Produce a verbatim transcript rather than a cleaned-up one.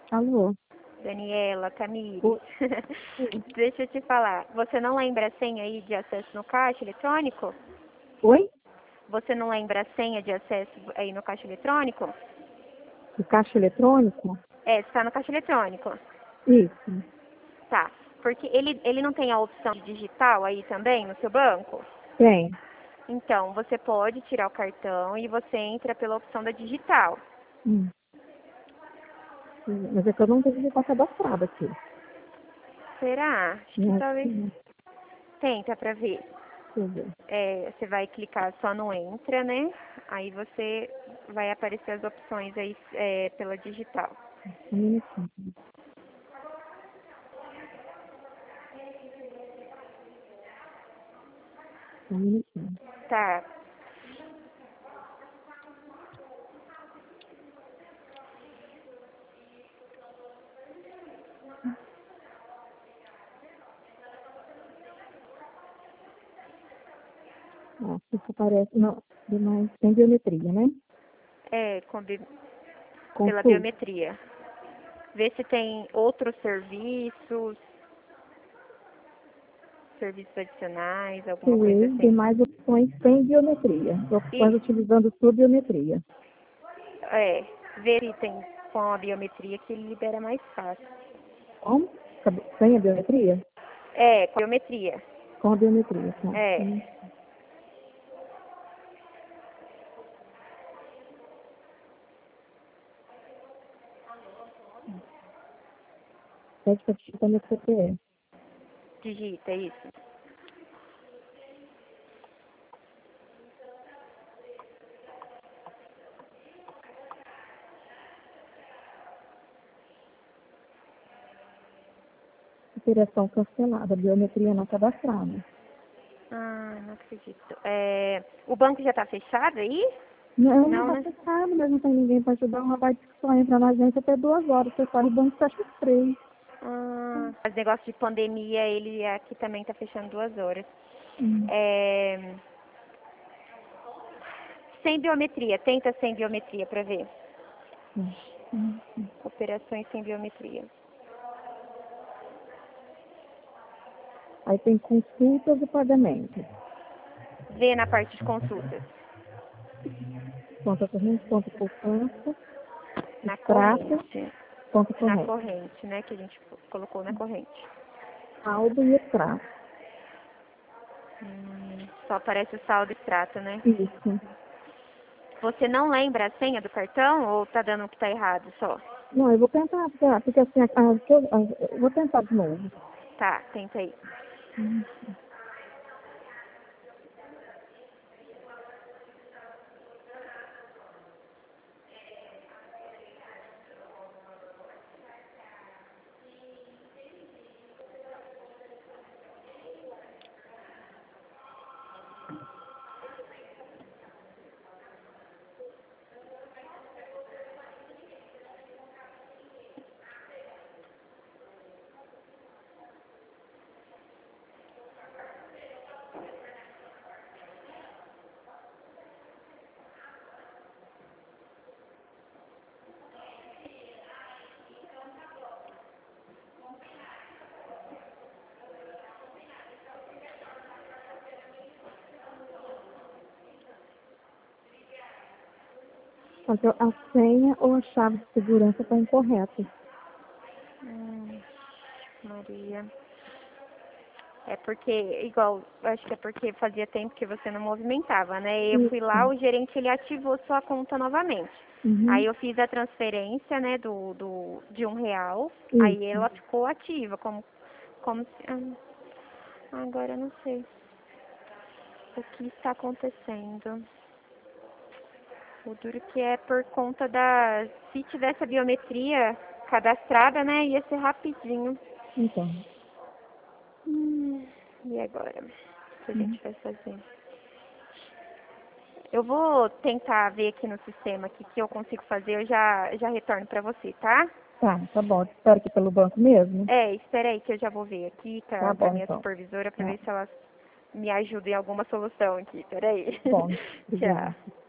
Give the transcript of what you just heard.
Alô? Daniela, Camille, Oi. deixa eu te falar. Você não lembra a senha aí de acesso no caixa eletrônico? Oi? Você não lembra a senha de acesso aí no caixa eletrônico? O caixa eletrônico? É, está no caixa eletrônico. Isso. Tá. Porque ele, ele não tem a opção de digital aí também no seu banco? Tem. Então, você pode tirar o cartão e você entra pela opção da digital. Hum. Mas é que eu não tenho que estar cadastrado aqui. Será? Acho que Não, talvez. não. Tenta pra ver. Deixa eu ver. É, você vai clicar só no entra, né? Aí você vai aparecer as opções aí é, pela digital. Um minutinho. Um minutinho. Tá. Ah, isso aparece. Não, demais. Tem biometria, né? É, com bi- pela Consulta. biometria. Vê se tem outros serviços, serviços adicionais, alguma coisa Sim, assim. demais opções sem biometria. Opções E utilizando sua biometria. é, vê se tem com a biometria que ele libera mais fácil. Como? Sem a biometria? É, com a biometria. Com a biometria, tá. É. Hum. Pede para digitar meu C P F. Digita isso. Operação cancelada, biometria não cadastrada. Ah, não acredito. É, o banco já tá fechado aí? Não, não Não, está né? fechado, mas não tem ninguém para ajudar. Uma vai que só entra na agência até duas horas. Você sai do banco fecha às três. Ah, os negócios de pandemia, ele aqui também tá fechando duas horas. Hum. É, sem biometria, tenta sem biometria pra ver. Hum. Hum. Operações sem biometria. Aí tem consultas e pagamentos. Vê na parte de consultas. Conta corrente, conta poupança, Na extrato, corrente. conta Na corrente. corrente, né? Que a gente colocou na corrente. Saldo e extrato. Hum, só aparece o saldo e extrato, né? Isso. Você não lembra a senha do cartão ou tá dando o que tá errado só? Não, eu vou tentar, porque, porque assim, a, a, que eu, a, eu vou tentar de novo. Tá, tenta aí. Hum. Então, a senha ou a chave de segurança está incorreta. Hum, Maria. É porque, igual, acho que é porque fazia tempo que você não movimentava, né? Eu fui lá, Isso. o gerente ele ativou sua conta novamente. Aí Uhum. eu fiz a transferência, né, do, do, de um real. Aí Isso. ela ficou ativa, como, como se. Ah, agora eu não sei o que está acontecendo. O duro que é por conta da. Se tivesse a biometria cadastrada, né, ia ser rapidinho. Então. Hum, e agora? O que a Uhum. gente vai fazer? Eu vou tentar ver aqui no sistema o que eu consigo fazer, eu já, já retorno pra você, tá? Tá, tá bom. Espero que pelo banco mesmo. É, espera aí que eu já vou ver aqui com Tá a, com a bom, minha então. supervisora pra Tá ver se ela me ajuda em alguma solução aqui. Peraí. bom. Tchau. Obrigada.